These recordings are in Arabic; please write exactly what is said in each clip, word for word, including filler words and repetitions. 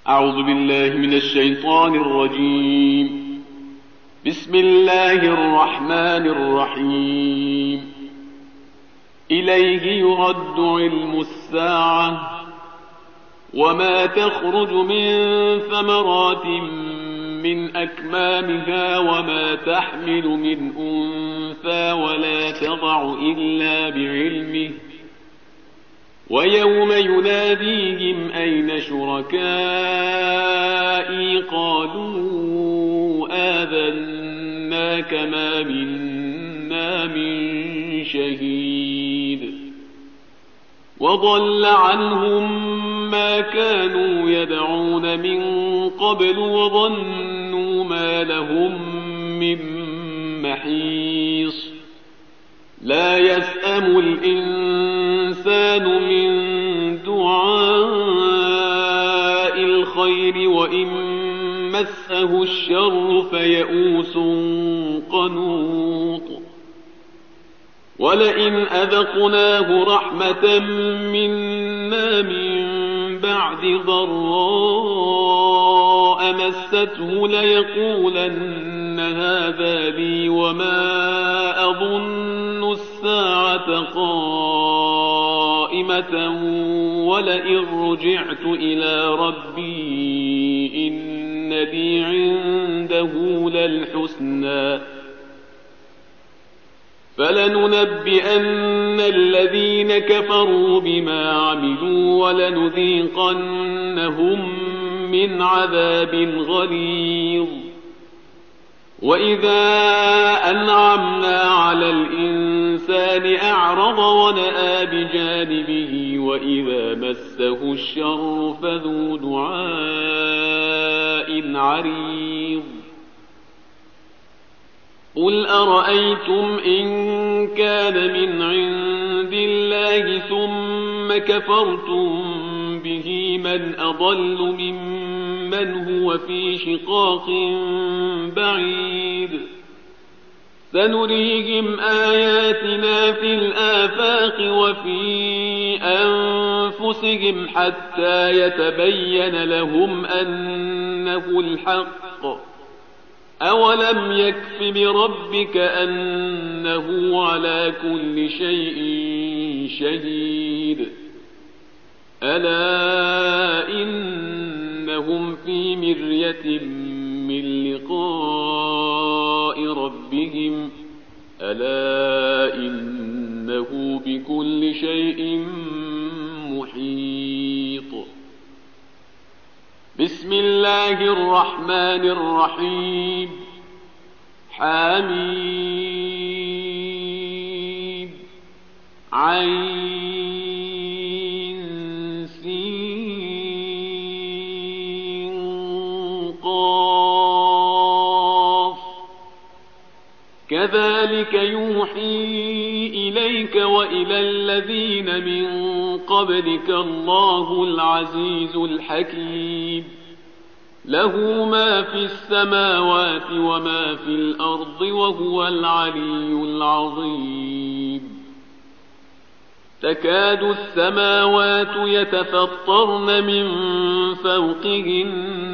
أعوذ بالله من الشيطان الرجيم. بسم الله الرحمن الرحيم. إليه يرد علم الساعة وما تخرج من ثمرات من أكمامها وما تحمل من أنثى ولا تضع إلا بعلمه ويوم يناديهم أين شركائي قالوا آذناك ما منا من شهيد وضل عنهم ما كانوا يدعون من قبل وظنوا ما لهم من محيص. لا يسأم الإنسان من دعاء الخير وإن مسه الشر فيئوس قنوط. ولئن أذقناه رحمة منا من بعد ضراء مسته ليقولن هذا لي وما أظن الساعة قائمة ولئن رجعت إلى ربي إن لي عنده للحسنى فلننبئن الذين كفروا بما عملوا ولنذيقنهم من عذاب غليظ. وإذا أنعمنا على الإنسان أعرض ونأى بجانبه وإذا مسه الشر فذو دعاء عريض. قل أرأيتم إن كان من عند الله ثم كفرتم به من أضل ممن هو في شقاق بعيد. سنريهم آياتنا في الآفاق وفي أنفسهم حتى يتبين لهم أنه الحق. أولم يكف بربك أنه على كل شيء شهيد. ألا إنهم في مرية من لقاء ربهم ألا إنه بكل شيء محيط. بسم الله الرحمن الرحيم. حميم عين سين قاف كذلك يوحي إليك وإلى الذين من قبلك الله العزيز الحكيم. له ما في السماوات وما في الأرض وهو العلي العظيم. تكاد السماوات يتفطرن من فوقهن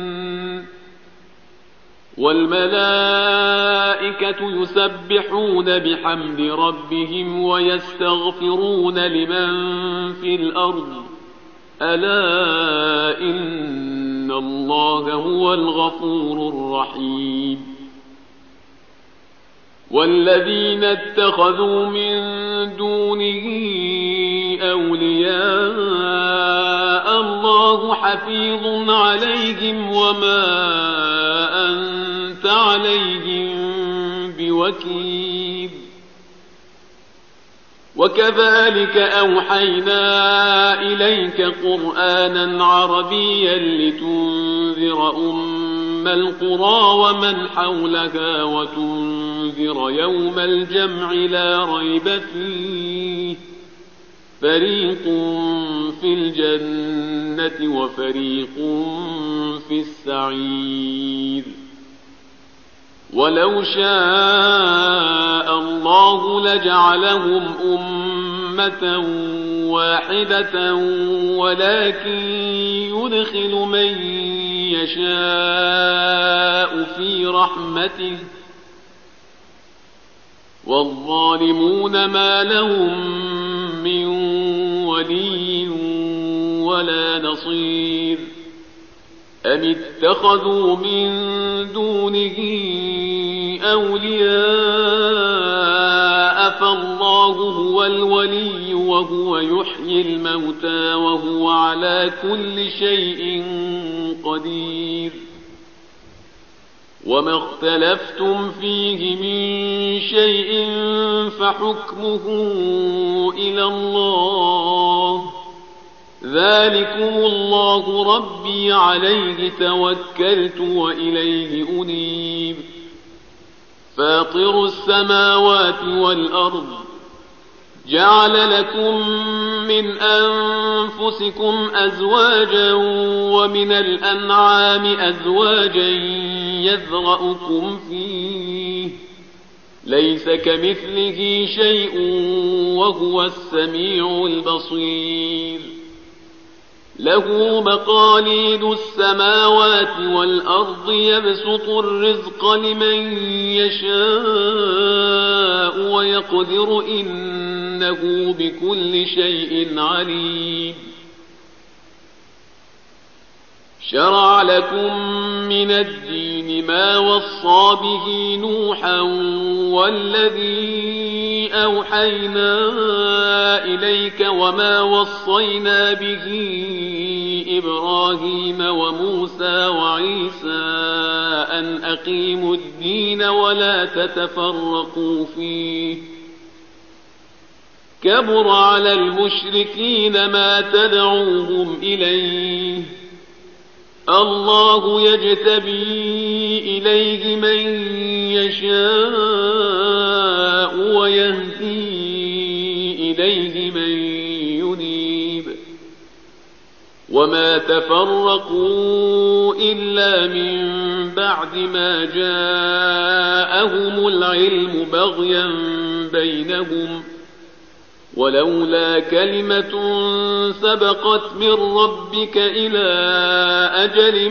والملائكة يسبحون بحمد ربهم ويستغفرون لمن في الأرض ألا إن الله هو الغفور الرحيم. والذين اتخذوا من دونه أولياء الله حفيظ عليهم وما أنت عليهم بوكيل. وكذلك أوحينا إليك قرآنا عربيا لتنذر أم القرى ومن حولها وتنذر يوم الجمع لا ريب فيه فريق في الجنة وفريق في السعير. ولو شاء الله لجعلهم أمة واحدة ولكن يدخل من يشاء في رحمته والظالمون ما لهم من ولي ولا نصير أم اتخذوا من دونه أولياء فالله هو الولي وهو يحيي الموتى وهو على كل شيء قدير وما اختلفتم فيه من شيء فحكمه إلى الله ذلكم الله ربي عليه توكلت وإليه أنيب فاطر السماوات والأرض جعل لكم من أنفسكم أزواجا ومن الأنعام أزواجا يذرأكم فيه ليس كمثله شيء وهو السميع البصير له مقاليد السماوات والأرض يبسط الرزق لمن يشاء ويقدر إنه بكل شيء عليم شرع لكم من الدين ما وصى به نوحا والذي أوحينا إليك وما وصينا به إبراهيم وموسى وعيسى أن أقيموا الدين ولا تتفرقوا فيه كبر على المشركين ما تدعوهم إليه الله يجتبي إليه من يشاء ويهدي إليه من ينيب وما تفرقوا إلا من بعد ما جاءهم العلم بغيا بينهم ولولا كلمة سبقت من ربك إلى أجل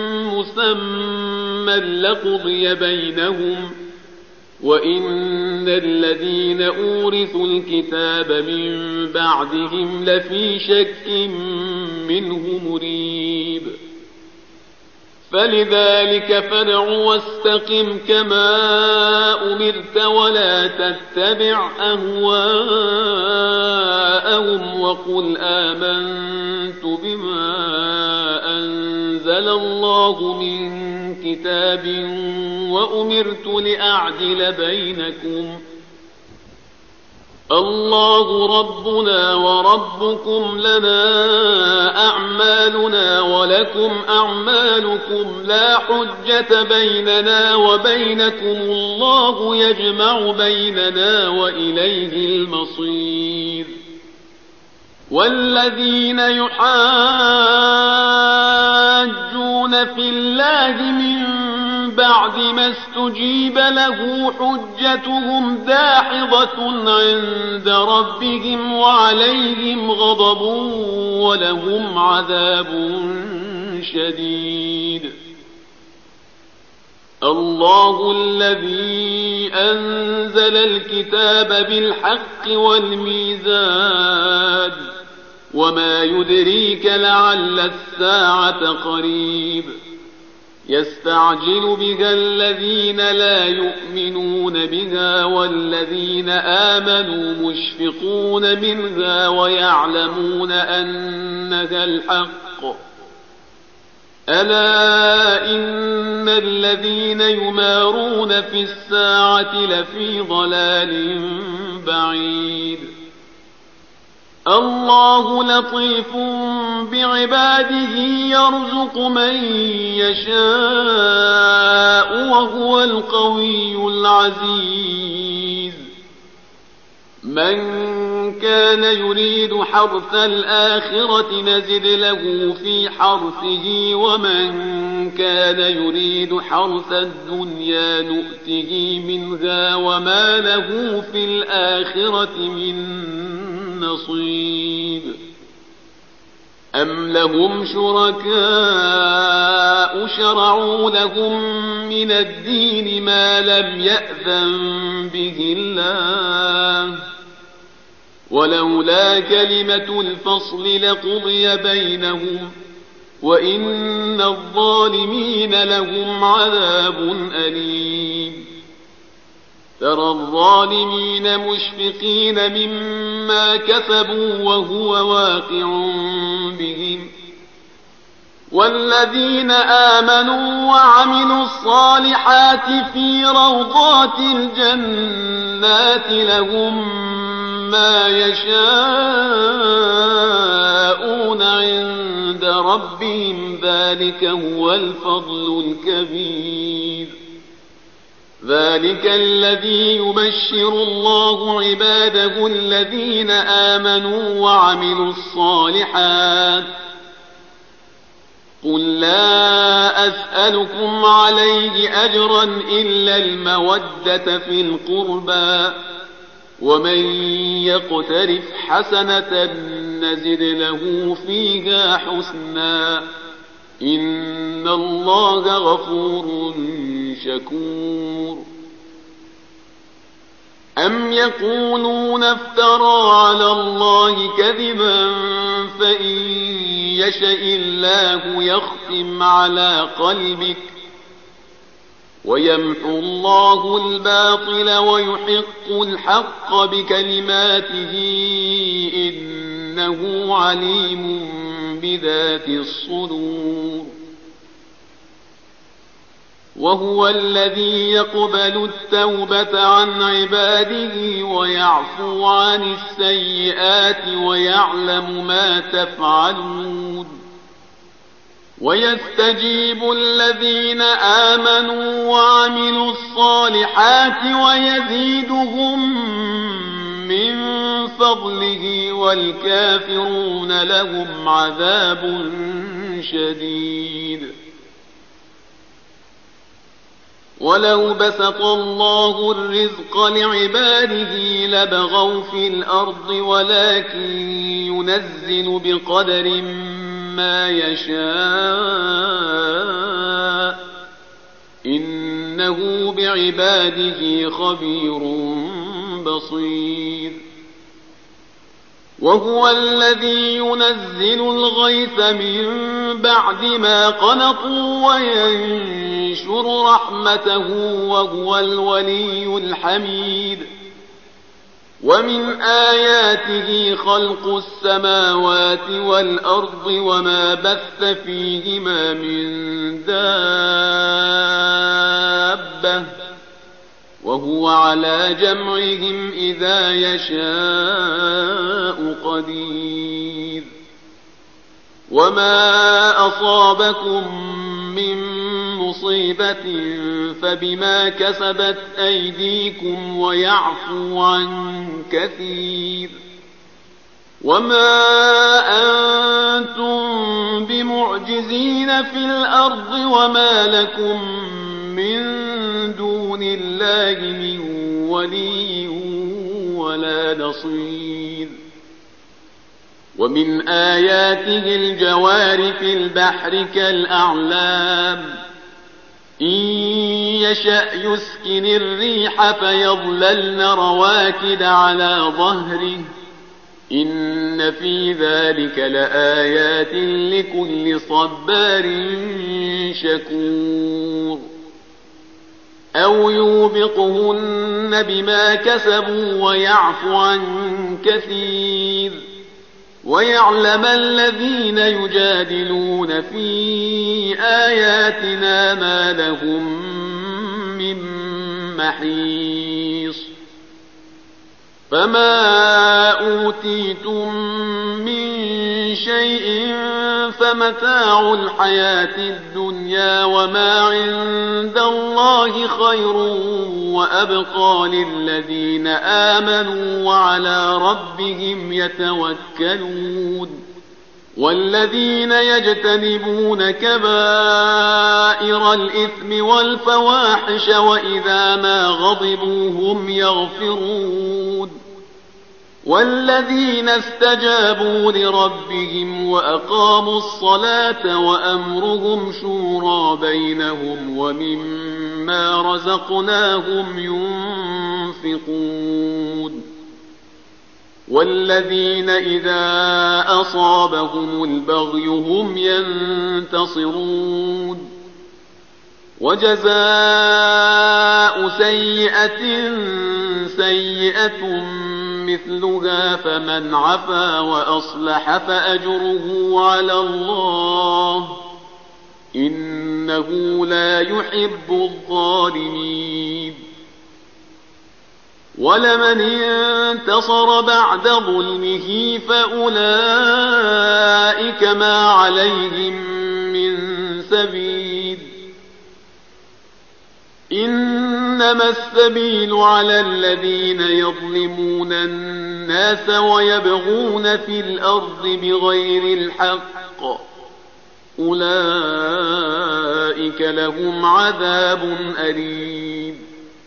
مسمى لقضي بينهم وإن الذين أورثوا الكتاب من بعدهم لفي شك منه مريب فلذلك فادع واستقم كما أمرت ولا تتبع أهواءهم وقل آمنت بما أنزل الله من كتاب وأمرت لأعدل بينكم الله ربنا وربكم لنا أعمالنا ولكم أعمالكم لا حجة بيننا وبينكم الله يجمع بيننا وإليه المصير والذين يحاجون في الله من بعد ما استجيب له حجتهم داحضة عند ربهم وعليهم غضب ولهم عذاب شديد الله الذي أنزل الكتاب بالحق والميزان وما يدريك لعل الساعة قريب يستعجل بها الذين لا يؤمنون بها والذين آمنوا مشفقون منها ويعلمون أنها الحق ألا إن الذين يمارون في الساعة لفي ضلال بعيد الله لطيف بعباده يرزق من يشاء وهو القوي العزيز من كان يريد حرث الآخرة نزد له في حرثه ومن كان يريد حرث الدنيا نؤته منها وما له في الآخرة من نصيب أم لهم شركاء شرعوا لهم من الدين ما لم يأذن به الله ولولا كلمة الفصل لقضي بينهم وإن الظالمين لهم عذاب أليم ترى الظالمين مشفقين مما كسبوا وهو واقع بهم والذين آمنوا وعملوا الصالحات في روضات الجنات لهم ما يشاءون عند ربهم ذلك هو الفضل الكبير ذلك الذي يبشر الله عباده الذين آمنوا وعملوا الصالحات قل لا أسألكم عليه أجرا إلا المودة في القربى ومن يقترف حسنة نزد له فيها حسنا إن الله غفور شكور أم يقولون افترى على الله كذبا فإن يشأ الله يختم على قلبك ويمحو الله الباطل ويحق الحق بكلماته إنه عليم بذات الصدور وهو الذي يقبل التوبة عن عباده ويعفو عن السيئات ويعلم ما تفعلون ويستجيب الذين آمنوا وعملوا الصالحات ويزيدهم من فضله والكافرون لهم عذاب شديد ولو بسط الله الرزق لعباده لبغوا في الأرض ولكن ينزل بقدر ما يشاء إنه بعباده خبير بصير وهو الذي ينزل الغيث من بعد ما قنطوا وينشر رحمته وهو الولي الحميد ومن آياته خلق السماوات والأرض وما بث فيهما من دابة وهو على جمعهم إذا يشاء قدير وما أصابكم من مصيبة فبما كسبت أيديكم ويعفو عن كثير وما أنتم بمعجزين في الأرض وما لكم من دون الله من ولي ولا نصير ومن آياته الجوار في البحر كالأعلام إن يشأ يسكن الريح فيظللن رواكد على ظهره إن في ذلك لآيات لكل صبار شكور أو يوبقهن بما كسبوا ويعفو عن كثير ويعلم الذين يجادلون في آياتنا ما لهم من محيص فما أوتيتم من شيء فمتاع الحياة الدنيا وما عند الله خير وأبقى للذين آمنوا وعلى ربهم يتوكلون والذين يجتنبون كبائر الإثم والفواحش وإذا ما غضبوا هم يغفرون والذين استجابوا لربهم وأقاموا الصلاة وأمرهم شورى بينهم ومما رزقناهم ينفقون والذين إذا أصابهم البغي هم ينتصرون وجزاء سيئة سيئة مثلها فمن عفا وأصلح فأجره على الله إنه لا يحب الظالمين ولمن انتصر بعد ظلمه فأولئك ما عليهم من سبيل إنما السبيل على الذين يظلمون الناس ويبغون في الأرض بغير الحق أولئك لهم عذاب أليم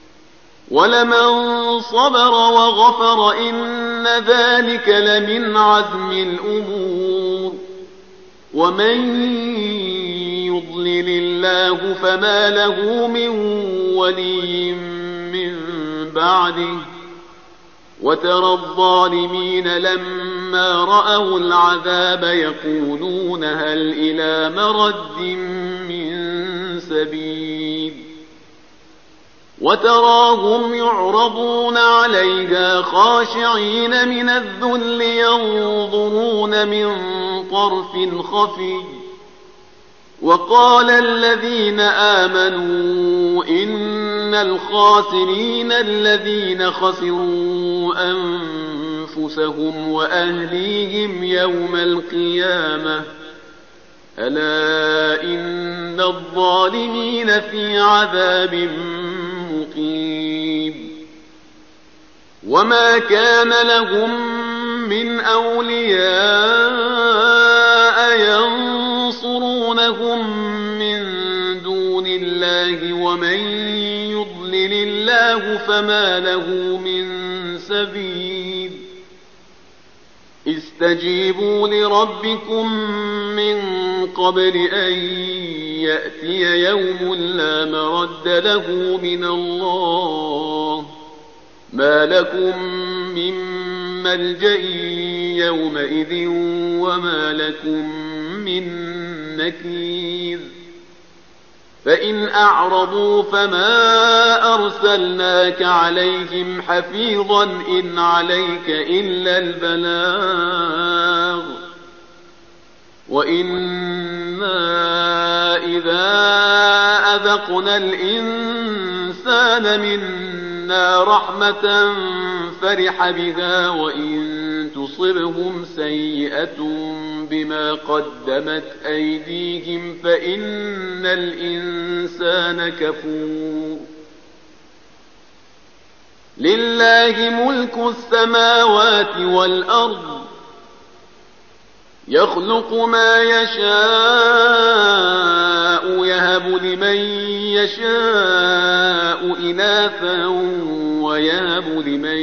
ولمن صبر وغفر إن ذلك لمن عزم الأمور ومن يضلل الله فما له من ولي من بعده وترى الظالمين لما رأوا العذاب يقولون هل إلى مرد من سبيل وتراهم يعرضون عليها خاشعين من الذل ينظرون من طرف خفي وقال الذين آمنوا إن الخاسرين الذين خسروا أنفسهم وأهليهم يوم القيامة ألا إن الظالمين في عذاب مقيم وما كان لهم من أولياء ينصرونهم من دون الله ومن يضلل الله فما له من سبيل استجيبوا لربكم من قبل أن يأتي يوم لا مرد له من الله ما لكم من ملجأ يومئذ وما لكم من نكير فإن أعرضوا فما أرسلناك عليهم حفيظا إن عليك إلا البلاغ وإنا إذا أذقنا الإنسان منا رحمة فرح بها وإن تصبهم سيئة بما قدمت أيديهم فإن الإنسان كفور لله ملك السماوات والأرض يخلق ما يشاء يهب لمن يشاء إناثا ويهب لمن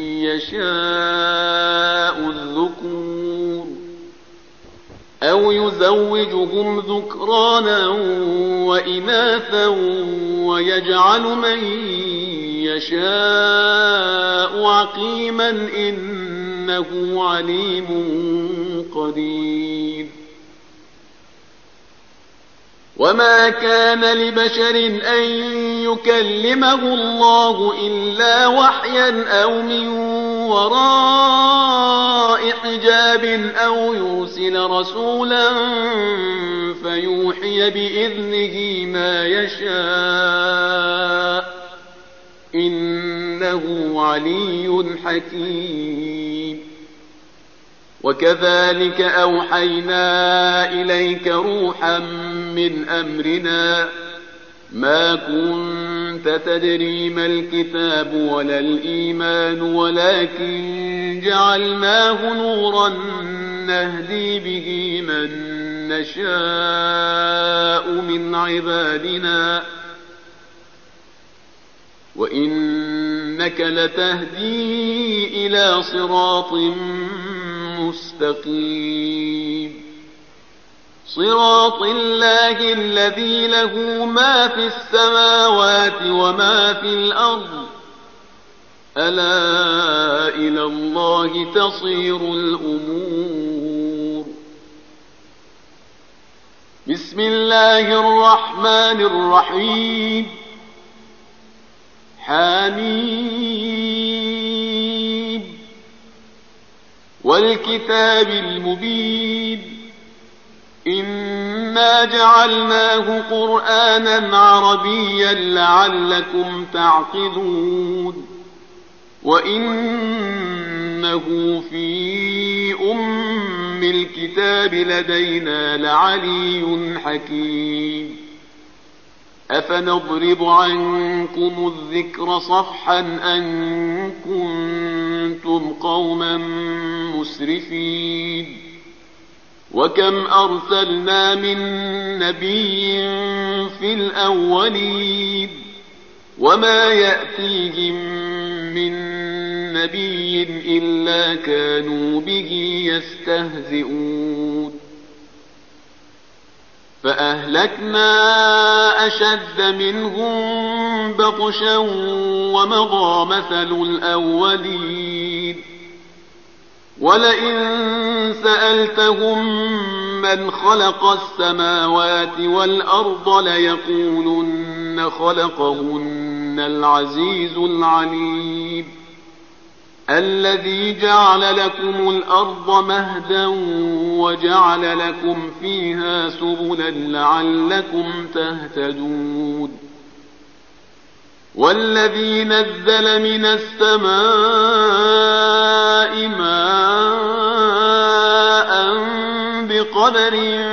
يشاء الذكور أو يزوجهم ذكرانا وإناثا ويجعل من يشاء عقيما إنه عليم قدير وما كان لبشر أن يكلمه الله إلا وحيا أو من وراء حجاب أو يرسل رسولا فيوحي بإذنه ما يشاء إنه علي حكيم وكذلك أوحينا إليك روحا من أمرنا ما كنت تدري ما الكتاب ولا الإيمان ولكن جعلناه نورا نهدي به من نشاء من عبادنا وإنك إنك لتهدي إلى صراط مستقيم صراط الله الذي له ما في السماوات وما في الأرض ألا إلى الله تصير الأمور بسم الله الرحمن الرحيم حميم والكتاب المبين إنا جعلناه قرآنا عربيا لعلكم تعقلون وإنه في أم الكتاب لدينا لعلي حكيم أفنضرب عنكم الذكر صفحا أن كنتم قوما مسرفين وكم أرسلنا من نبي في الأولين وما يأتيهم من نبي إلا كانوا به يستهزئون فأهلكنا أشد منهم بطشا ومضى مثل الأولين ولئن سألتهم من خلق السماوات والأرض ليقولن خلقهن العزيز العليم الذي جعل لكم الأرض مهدا وجعل لكم فيها سبلا لعلكم تهتدون والذي نزل من السماء ماء بقدر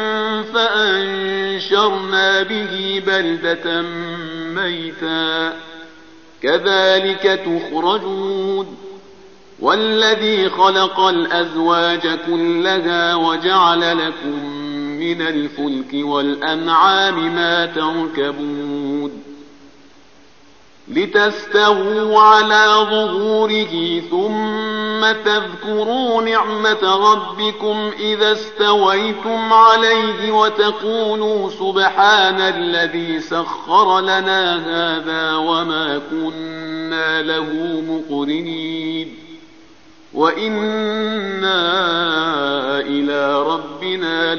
فأنشرنا به بلدة ميتا كذلك تخرجون والذي خلق الأزواج كلها وجعل لكم من الفلك والأنعام ما تركبون لتستووا على ظهوره ثم تذكروا نعمة ربكم إذا استويتم عليه وتقولوا سبحان الذي سخر لنا هذا وما كنا له مقرنين وإنا إلى ربنا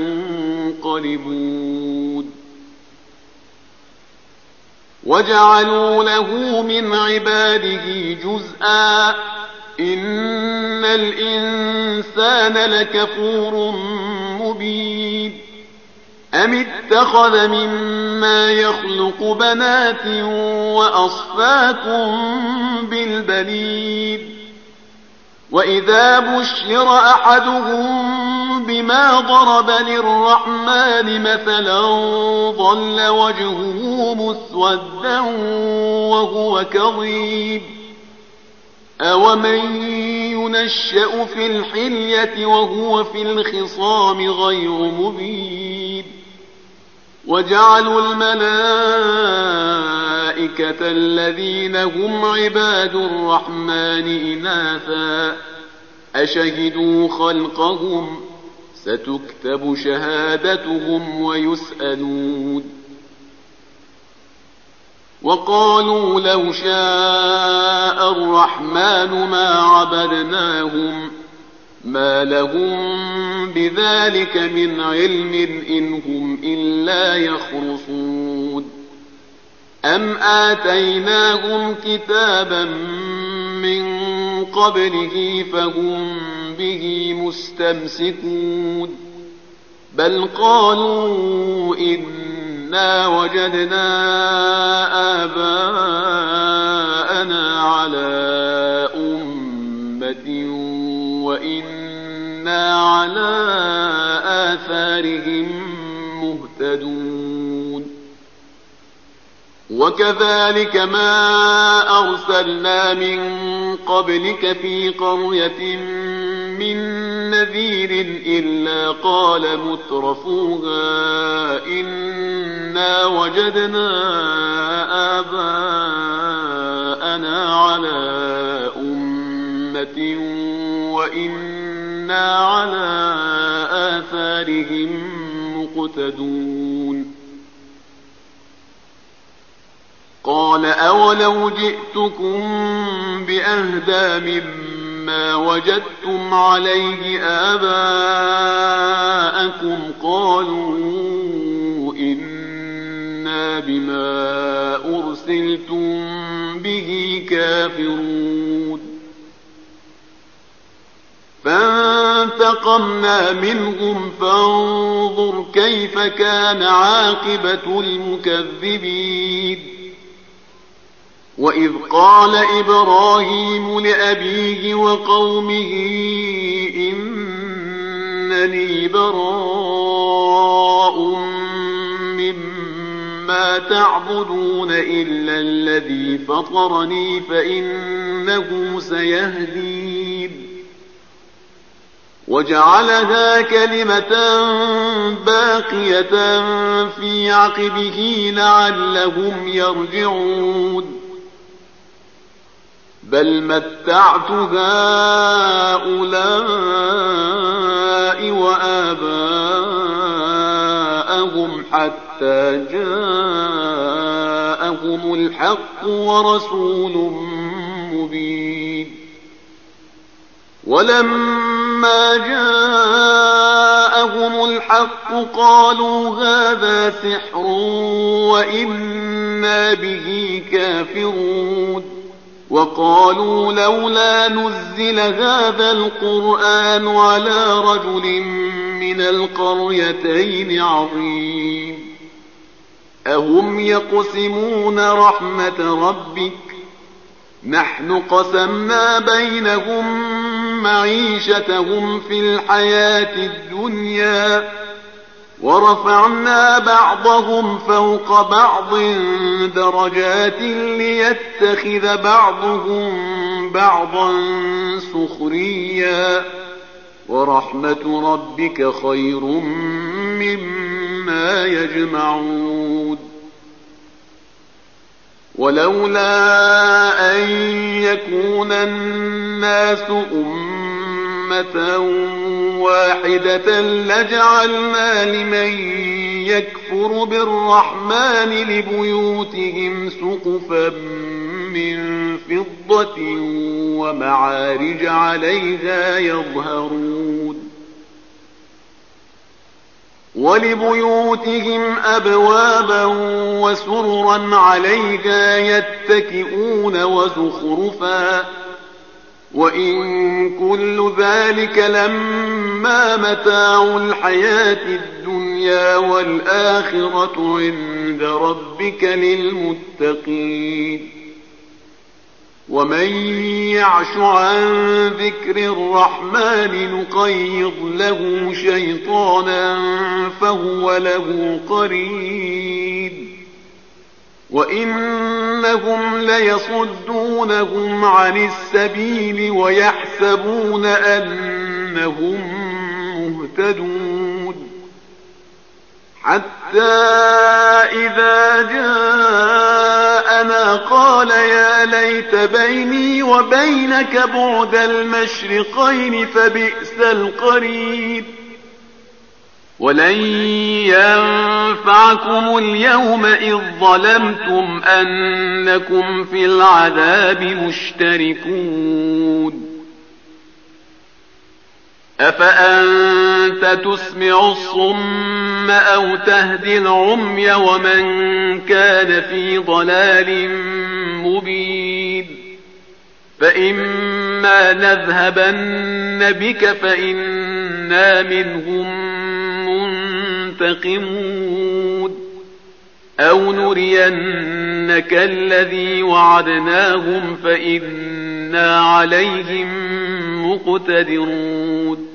لمنقلبون وجعلوا له من عباده جزءا إن الإنسان لكفور مبين أم اتخذ مما يخلق بنات وأصفاكم بالبنين وإذا بشر أحدهم بما ضرب للرحمن مثلا ظل وجهه مسودا وهو كظيم أومن ينشأ في الحلية وهو في الخصام غير مبين وجعلوا الملائكة الذين هم عباد الرحمن إناثا أشهدوا خلقهم ستكتب شهادتهم ويسألون وقالوا لو شاء الرحمن ما عبدناهم ما لهم بذلك من علم إن هم إلا يخرصون أم آتيناهم كتابا من قبله فهم به مستمسكون بل قالوا إنا وجدنا آباءنا على أمة وإنا على آثارهم مهتدون وكذلك ما أرسلنا من قبلك في قرية من نذير إلا قال مترفوها إنا وجدنا آباءنا على على أمة وإنا على آثارهم مقتدون قال أولو جئتكم بأهدى مما وجدتم عليه آباءكم قالوا إنا بما أرسلتم به كافرون فانتقمنا منهم فانظر كيف كان عاقبة المكذبين وإذ قال إبراهيم لأبيه وقومه إنني براء مما تعبدون إلا الذي فطرني فإنه سيهدين وجعلها كلمة باقية في عقبه لعلهم يرجعون بل متعت هؤلاء وآباءهم حتى جاءهم الحق ورسول مبين ولما جاءهم الحق قالوا هذا سحر وإنا به كافرون وقالوا لولا نزل هذا القرآن على رجل من القريتين عظيم أهم يقسمون رحمة ربك نحن قسمنا بينهم معيشتهم في الحياة الدنيا ورفعنا بعضهم فوق بعض درجات ليتخذ بعضهم بعضا سخريا ورحمة ربك خير مما يجمعون ولولا أن يكون الناس أمة واحدة لجعلنا لمن يكفر بالرحمن لبيوتهم سقفا من فضة ومعارج عليها يظهرون ولبيوتهم أبوابا وسررا عليها يتكئون وزخرفا وإن كل ذلك لما متاع الحياة الدنيا والآخرة عند ربك للمتقين ومن يعش عن ذكر الرحمن نقيض له شيطانا فهو له قرين وإنهم ليصدونهم عن السبيل ويحسبون أنهم مهتدون حتى إذا جاءنا قال يا ليت بيني وبينك بعد المشرقين فبئس القرين ولن ينفعكم اليوم إذ ظلمتم أنكم في العذاب مشتركون أفأنت تسمع الصم أو تهدي العمي ومن كان في ضلال مبين فإما نذهبن بك فإنا منهم منتقمون أو نرينك الذي وعدناهم فإنا عليهم مقتدرون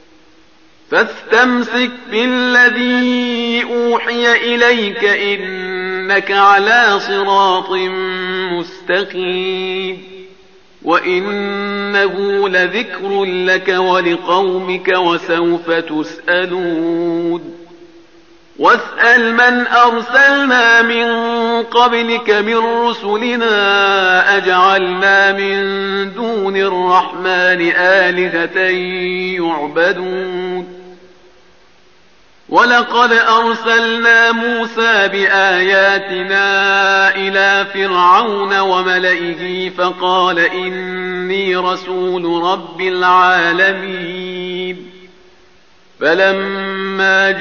فاستمسك بالذي أوحي إليك إنك على صراط مستقيم وإنه لذكر لك ولقومك وسوف تسألون واسأل من أرسلنا من قبلك من رسلنا أجعلنا من دون الرحمن آلهة يعبدون ولقد أرسلنا موسى بآياتنا إلى فرعون وملئه فقال إني رسول رب العالمين فلما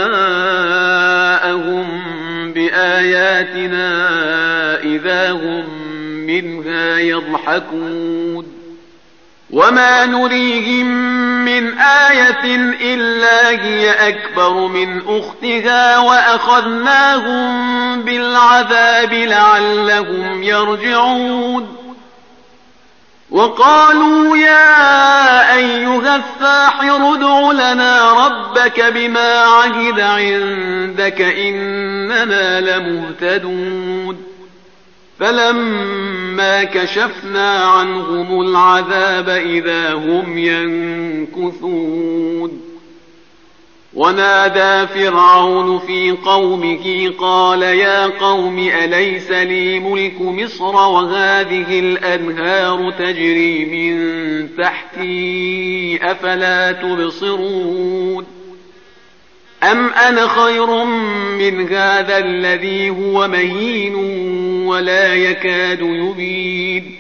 جاءهم بآياتنا إذا هم منها يضحكون وما نريهم من آية إلا هي أكبر من أختها وأخذناهم بالعذاب لعلهم يرجعون وقالوا يا أيها الساحر ادع لنا ربك بما عهد عندك إننا لمهتدون فلما كشفنا عنهم العذاب إذا هم ينكثون ونادى فرعون في قومه قال يا قوم أليس لي ملك مصر وهذه الأنهار تجري من تحتي أفلا تبصرون أم أنا خير من هذا الذي هو مهين ولا يكاد يبين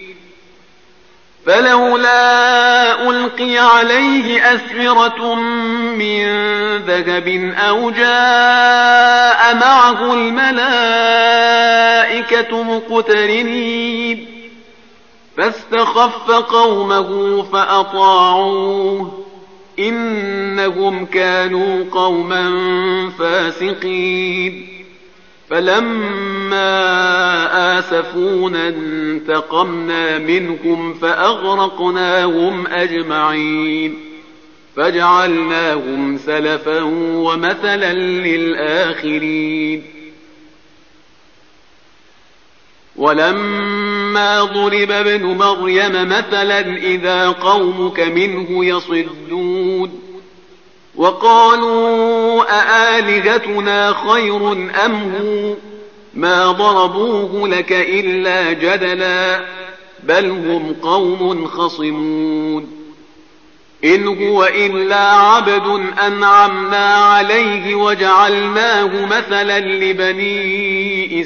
فلولا ألقي عليه أسورة من ذهب أو جاء معه الملائكة مقترنين فاستخف قومه فأطاعوه إنهم كانوا قوما فاسقين فلما آسفونا انتقمنا منهم فأغرقناهم أجمعين فجعلناهم سلفا ومثلا للآخرين ولما ضرب ابن مريم مثلا إذا قومك منه يصدون وقالوا أآلهتنا خير أم هو ما ضربوه لك إلا جدلا بل هم قوم خصمون إن هو إلا عبد أنعمنا عليه وجعلناه مثلا لبني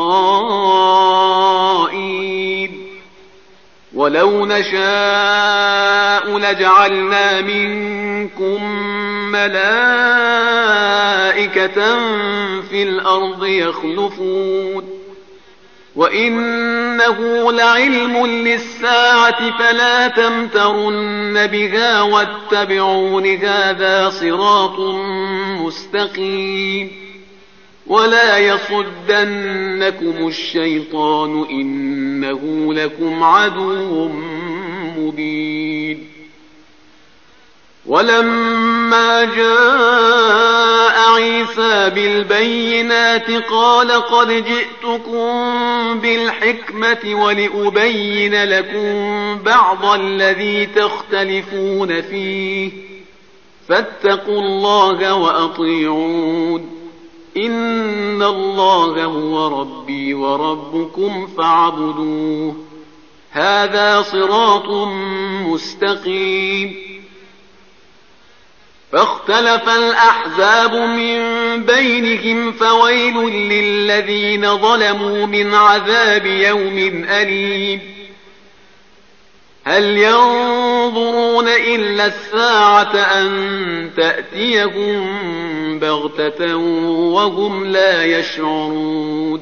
إسرائيل ولو نشاء لجعلنا منكم ملائكة في الأرض يخلفون وإنه لعلم للساعة فلا تمترن بها واتبعون هذا صراط مستقيم ولا يصدنكم الشيطان إنه لكم عدو مبين ولما جاء عيسى بالبينات قال قد جئتكم بالحكمة ولأبين لكم بعض الذي تختلفون فيه فاتقوا الله وأطيعون إن الله هو ربي وربكم فاعبدوه هذا صراط مستقيم فاختلف الأحزاب من بينهم فويل للذين ظلموا من عذاب يوم أليم هل ينظرون إلا الساعة أن تأتيهم بغتة وهم لا يشعرون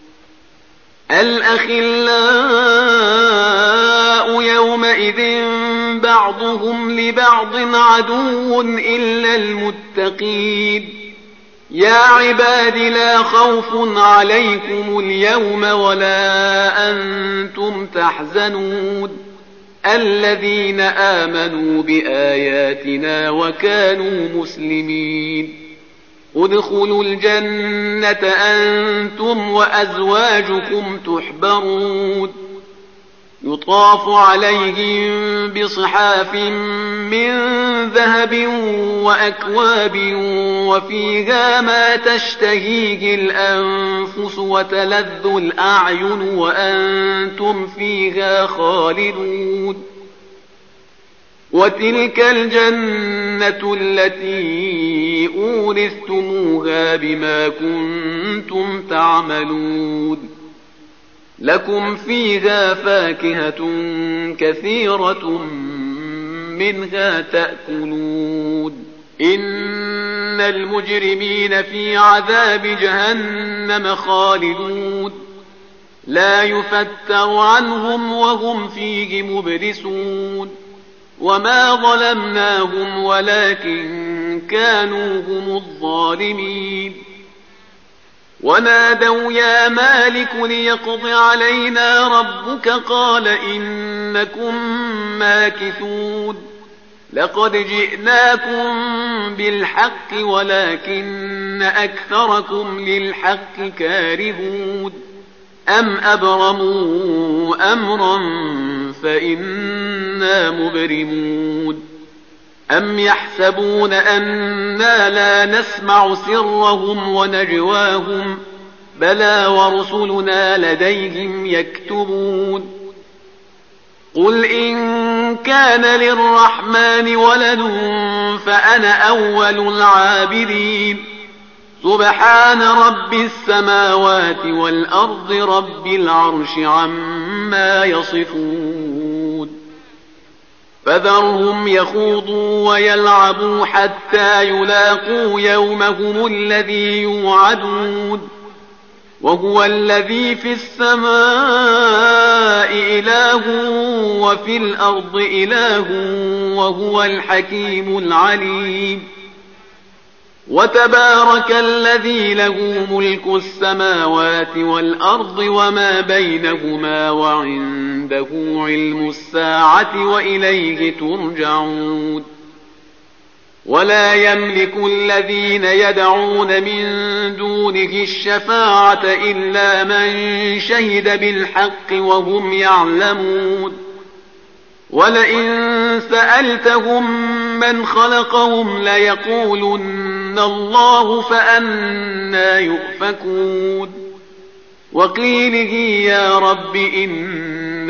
الأخلاء يومئذ بعضهم لبعض عدو إلا المتقين يا عباد لا خوف عليكم اليوم ولا أنتم تحزنون الذين آمنوا بآياتنا وكانوا مسلمين ادخلوا الجنة أنتم وأزواجكم تحبرون يطاف عليهم بصحاف من ذهب وأكواب وفيها ما تشتهيه الأنفس وتلذ الأعين وأنتم فيها خالدون. وتلك الجنة التي أورثتموها بما كنتم تعملون. لكم فيها فاكهة كثيرة منها تأكلون. إن المجرمين في عذاب جهنم خالدون لا يفتر عنهم وهم فيه مبلسون. وما ظلمناهم ولكن كانوا هم الظالمين. ونادوا يا مالك ليقض علينا ربك قال إنكم ماكثون. لقد جئناكم بالحق ولكن أكثركم للحق كارهون. أم أبرموا أمرا فإنا مبرمون. أم يحسبون أنا لا نسمع سرهم ونجواهم بلى ورسلنا لديهم يكتبون. قل إن كان للرحمن ولد فأنا أول العابدين. سبحان رب السماوات والأرض رب العرش عما يصفون. فذرهم يخوضوا ويلعبوا حتى يلاقوا يومهم الذي يوعدون. وهو الذي في السماء إله وفي الأرض إله وهو الحكيم العليم. وتبارك الذي له ملك السماوات والأرض وما بينهما وعنده علم الساعة وإليه ترجعون. ولا يملك الذين يدعون من دونه الشفاعة إلا من شهد بالحق وهم يعلمون. ولئن سألتهم من خلقهم ليقولن الله فأنى يؤفكون. وقيله يا رب إن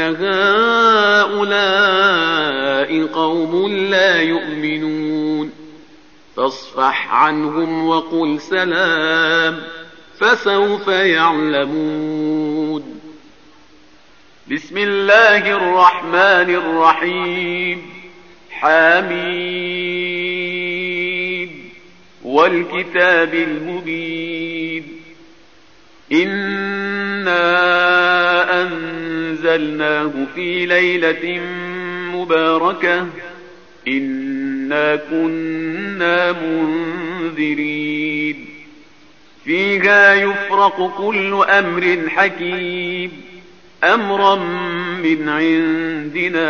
هؤلاء قوم لا يؤمنون. فاصفح عنهم وقل سلام فسوف يعلمون. بسم الله الرحمن الرحيم. حميد والكتاب المبين. إنا أنزلناه في ليلة مباركة إنا كنا منذرين. فيها يفرق كل أمر حكيم أمرا من عندنا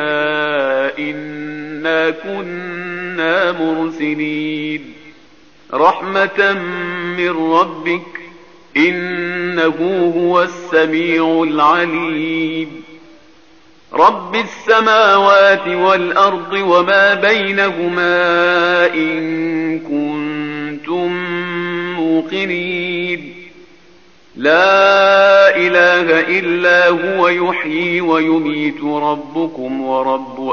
إنا كنا مرسلين. رحمة من ربك إنه هو السميع العليم. رب السماوات والأرض وما بينهما إن كنتم موقنين. لا إله إلا هو يحيي ويميت ربكم ورب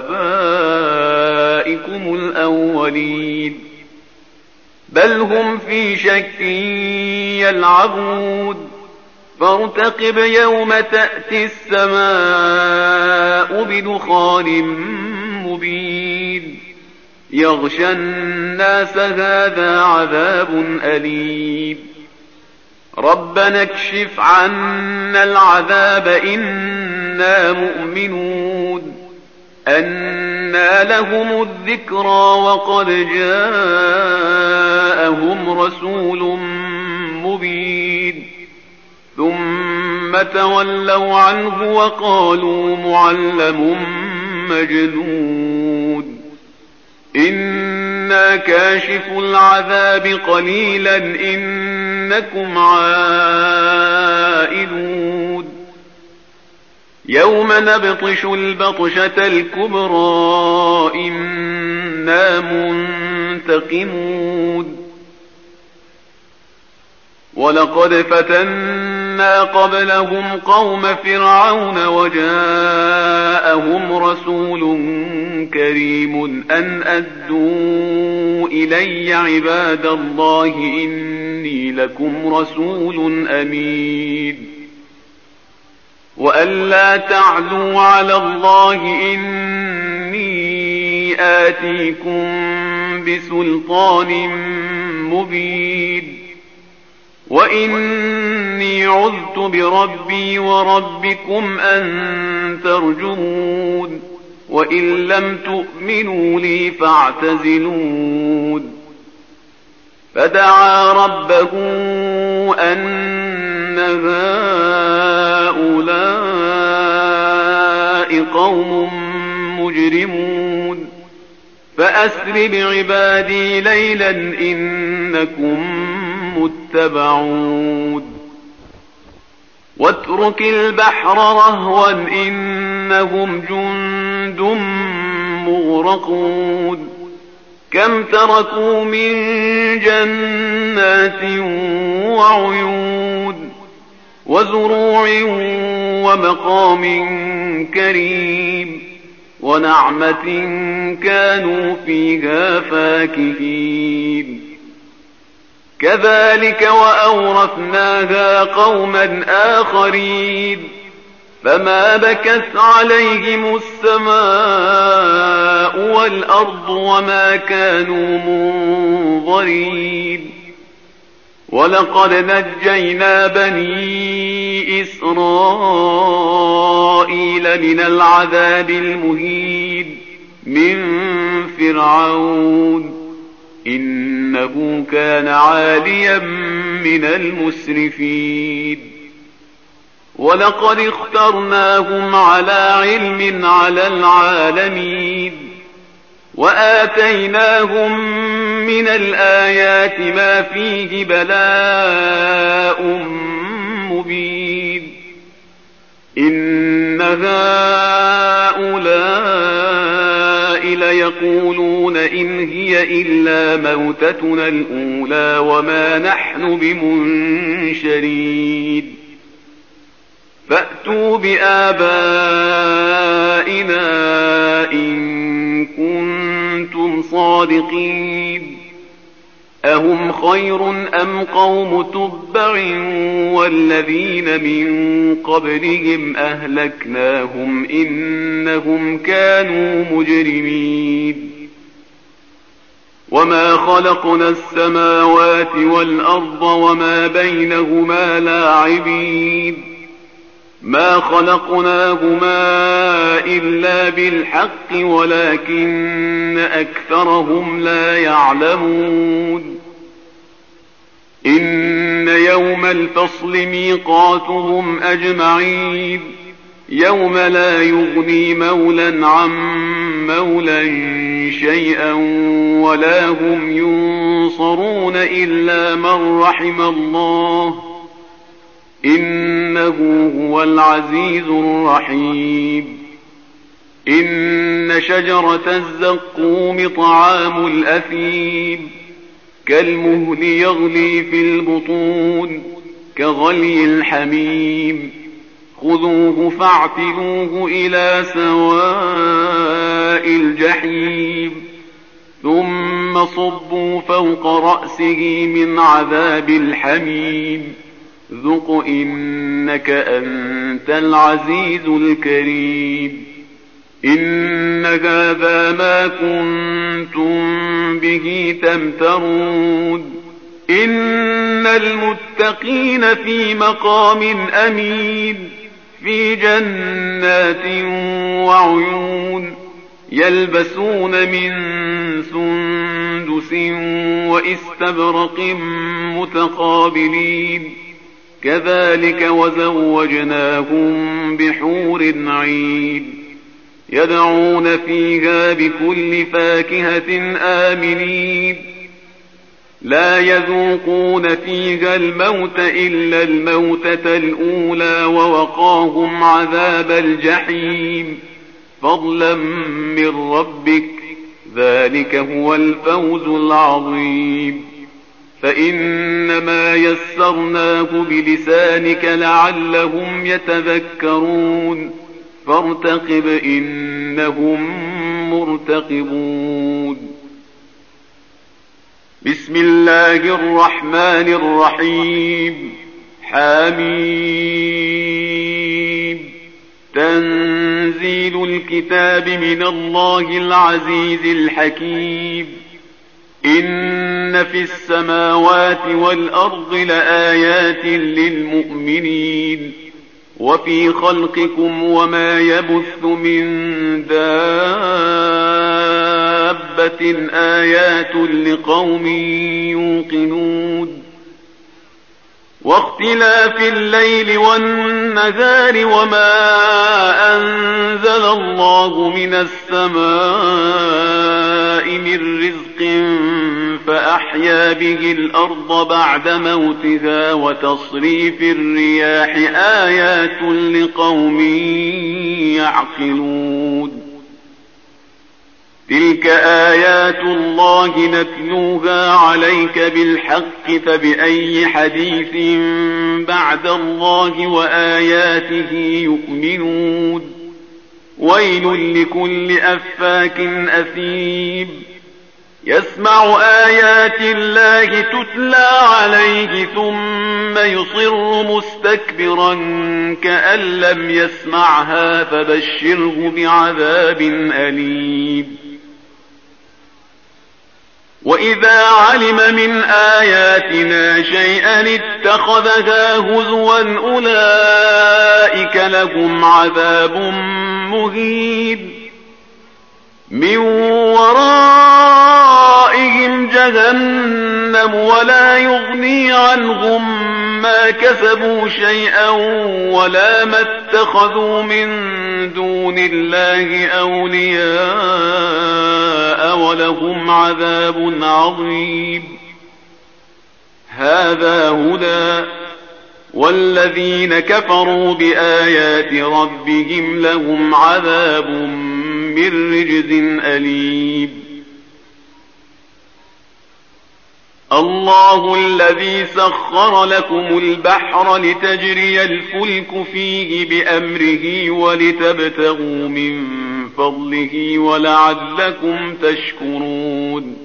آبائكم الأولين. بل هم في شك يلعبون. فارتقب يوم تأتي السماء بدخان مبين. يغشى الناس هذا عذاب أليم. ربنا اكشف عنا العذاب إنا مؤمنون. أنى لهم الذكرى وقد جاءهم رسول مبين. ثم تولوا عنه وقالوا معلم مجنون. إنا كاشف العذاب قليلا إنكم عائدون. يوم نبطش البطشة الكبرى إنا منتقمون ولقد فتنا قبلهم قوم فرعون وجاءهم رسول كريم أن أدوا إلي عباد الله إني لكم رسول أمين وأن لا تعلوا على الله إني آتيكم بسلطان مبين وإني عذت بربي وربكم أن ترجمون وإن لم تؤمنوا لي فاعتزلون فدعا ربه أن هؤلاء قوم مجرمون فأسر بعبادي ليلا إنكم متبعون واترك البحر رهوا إنهم جند مغرقون كم تركوا من جنات وعيون وزروع ومقام كريم ونعمة كانوا فيها فاكهين كذلك وأورثناها قوما آخرين فما بكت عليهم السماء والأرض وما كانوا منظرين ولقد نجينا بني إسرائيل من العذاب المهين من فرعون إنه كان عاليا من المسرفين ولقد اخترناهم على علم على العالمين وآتيناهم من الآيات ما فيه بلاء مبين إن هؤلاء ليقولون إن هي إلا موتتنا الأولى وما نحن بمنشرين فأتوا بآبائنا إن كنتم صادقين أهم خير أم قوم تبع والذين من قبلهم أهلكناهم إنهم كانوا مجرمين وما خلقنا السماوات والأرض وما بينهما لاعبين ما خلقناهما إلا بالحق ولكن أكثرهم لا يعلمون إن يوم الفصل ميقاتهم أجمعين يوم لا يغني مولا عن مولا شيئا ولا هم ينصرون إلا من رحم الله إنه هو العزيز الرحيم إن شجرة الزقوم طعام الأثيم كالمهل يغلي في البطون كغلي الحميم خذوه فاعتلوه إلى سواء الجحيم ثم صبوا فوق رأسه من عذاب الحميم ذق إنك أنت العزيز الكريم إن هذا ما كنتم به تمترون إن المتقين في مقام أمين في جنات وعيون يلبسون من سندس وإستبرق متقابلين كذلك وزوجناهم بحور عين يدعون فيها بكل فاكهة آمنين لا يذوقون فيها الموت إلا الموتة الأولى ووقاهم عذاب الجحيم فضلا من ربك ذلك هو الفوز العظيم فإنما يسرناه بلسانك لعلهم يتذكرون فارتقب إنهم مرتقبون بسم الله الرحمن الرحيم حميم تنزيل الكتاب من الله العزيز الحكيم إن في السماوات والأرض لآيات للمؤمنين وفي خلقكم وما يبث من دابة آيات لقوم يوقنون واختلاف الليل والنهار وما أنزل الله من السماء من رزق فأحيا به الأرض بعد موتها وتصريف الرياح آيات لقوم يعقلون تلك آيات الله نتلوها عليك بالحق فبأي حديث بعد الله وآياته يؤمنون ويل لكل أفاك أثيم يسمع آيات الله تتلى عليه ثم يصر مستكبرا كأن لم يسمعها فبشره بعذاب أليم وإذا علم من آياتنا شيئا اتخذها هزوا أولئك لهم عذاب مهين من ورائهم جهنم ولا يغني عنهم ما كسبوا شيئا ولا ما اتخذوا من دون الله أولياء ولهم عذاب عظيم هذا هدى والذين كفروا بآيات ربهم لهم عذاب من رجز أليم الله الذي سخر لكم البحر لتجري الفلك فيه بأمره ولتبتغوا من فضله ولعلكم تشكرون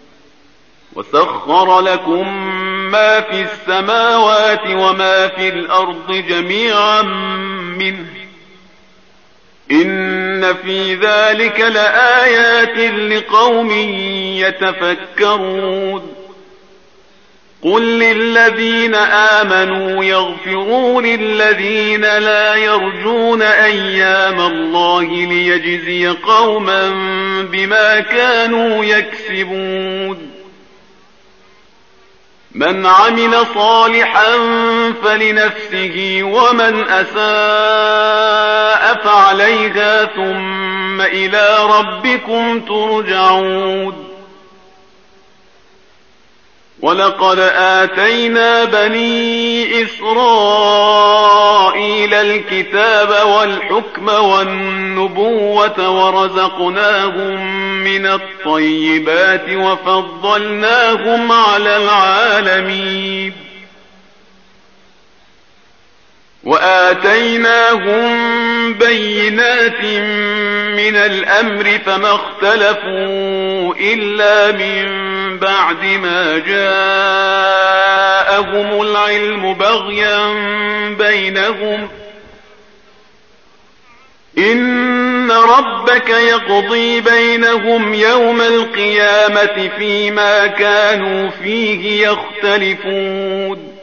وسخر لكم ما في السماوات وما في الأرض جميعا منه إن في ذلك لآيات لقوم يتفكرون قل للذين آمنوا يغفروا للذين لا يرجون أيام الله ليجزي قوما بما كانوا يكسبون من عمل صالحا فلنفسه ومن أساء فعليها ثم إلى ربكم ترجعون ولقد آتينا بني إسرائيل الكتاب والحكم والنبوة ورزقناهم من الطيبات وفضلناهم على العالمين وآتيناهم بينات من الأمر فما اختلفوا إلا من بعد ما جاءهم العلم بغيا بينهم إن ربك يقضي بينهم يوم القيامة فيما كانوا فيه يختلفون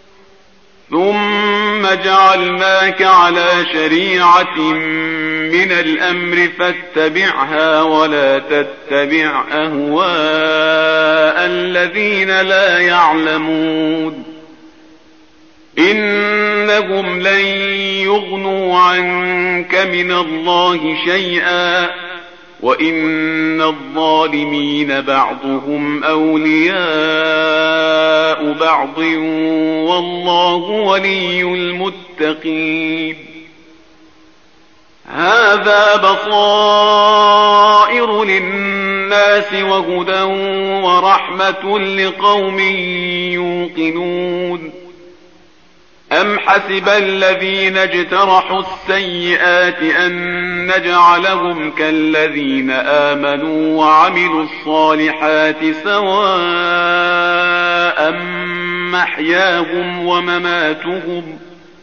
ثم جعلناك على شريعة من الأمر فاتبعها ولا تتبع أهواء الذين لا يعلمون إنهم لن يغنوا عنك من الله شيئا وإن الظالمين بعضهم أولياء بعض والله ولي المتقين. هذا بصائر للناس وهدى ورحمة لقوم يوقنون. أم حسب الذين اجترحوا السيئات أن نجعلهم كالذين آمنوا وعملوا الصالحات سواء محياهم ومماتهم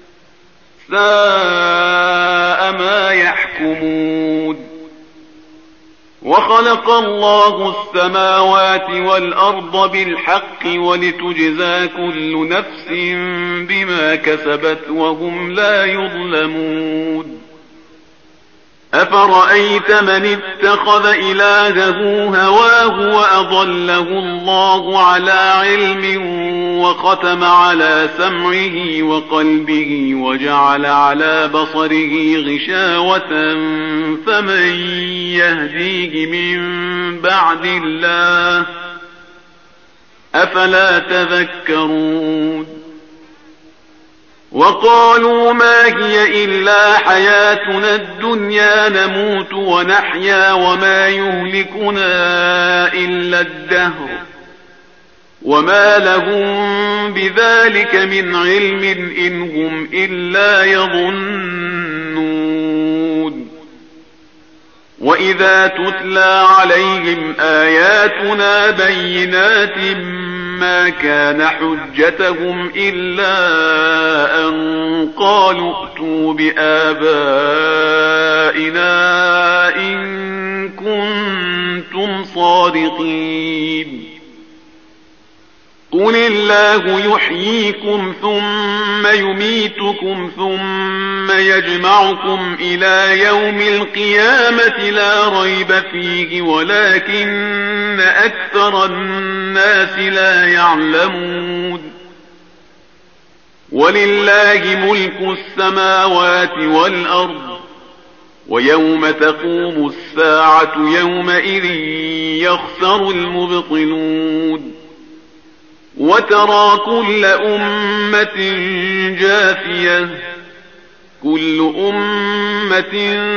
ساء ما يحكمون. وخلق الله السماوات والأرض بالحق ولتجزى كل نفس بما كسبت وهم لا يظلمون. أفرأيت من اتخذ إلهه هواه وأضله الله على علم وختم على سمعه وقلبه وجعل على بصره غشاوة فمن يهديه من بعد الله أفلا تذكرون. وقالوا ما هي إلا حياتنا الدنيا نموت ونحيا وما يهلكنا إلا الدهر وما لهم بذلك من علم إن هم إلا يظنون. وإذا تتلى عليهم آياتنا بينات ما كان حجتهم إلا أن قالوا ائتوا بآبائنا إن كنتم صادقين. قل الله يحييكم ثم يميتكم ثم يجمعكم إلى يوم القيامة لا ريب فيه ولكن أكثر الناس لا يعلمون. ولله ملك السماوات والأرض ويوم تقوم الساعة يومئذ يخسر المبطلون. وترى كل أمة جاثية كل أمة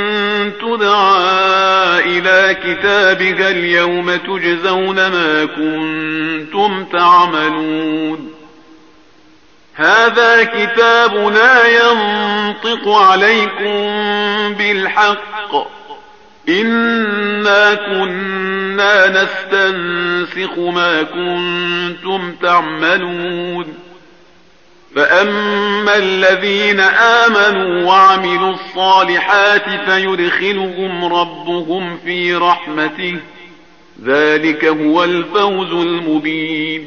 تدعى إلى كتابها اليوم تجزون ما كنتم تعملون. هذا كتابنا ينطق عليكم بالحق إنا كنا نستنسخ ما كنتم تعملون. فأما الذين آمنوا وعملوا الصالحات فيدخلهم ربهم في رحمته ذلك هو الفوز المبين.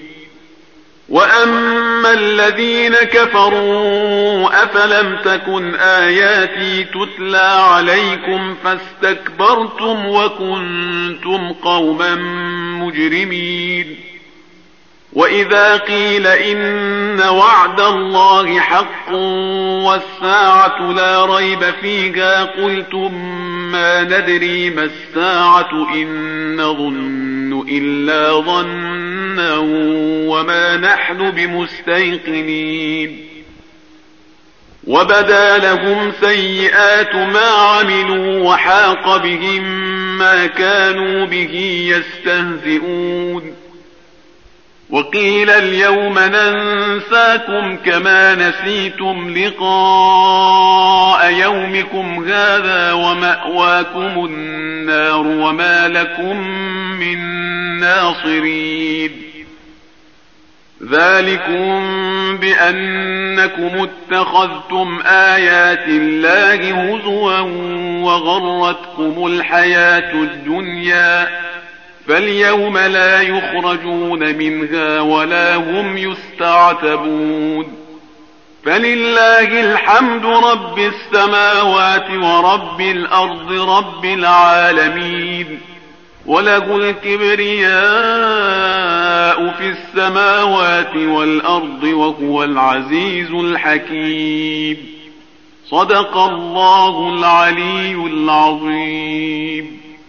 وأما الذين كفروا أفلم تكن آياتي تتلى عليكم فاستكبرتم وكنتم قوما مجرمين. وإذا قيل إن وعد الله حق والساعة لا ريب فيها قلتم ما ندري ما الساعة إن نظن إلا ظنا وما نحن بمستيقنين. وبدا لهم سيئات ما عملوا وحاق بهم ما كانوا به يستهزئون. وقيل اليوم ننساكم كما نسيتم لقاء يومكم هذا ومأواكم النار وما لكم من ناصرين. ذلكم بأنكم اتخذتم آيات الله هزوا وغرتكم الحياة الدنيا فاليوم لا يخرجون منها ولا هم يستعتبون. فلله الحمد رب السماوات ورب الأرض رب العالمين وله الكبرياء في السماوات والأرض وهو العزيز الحكيم. صدق الله العلي العظيم.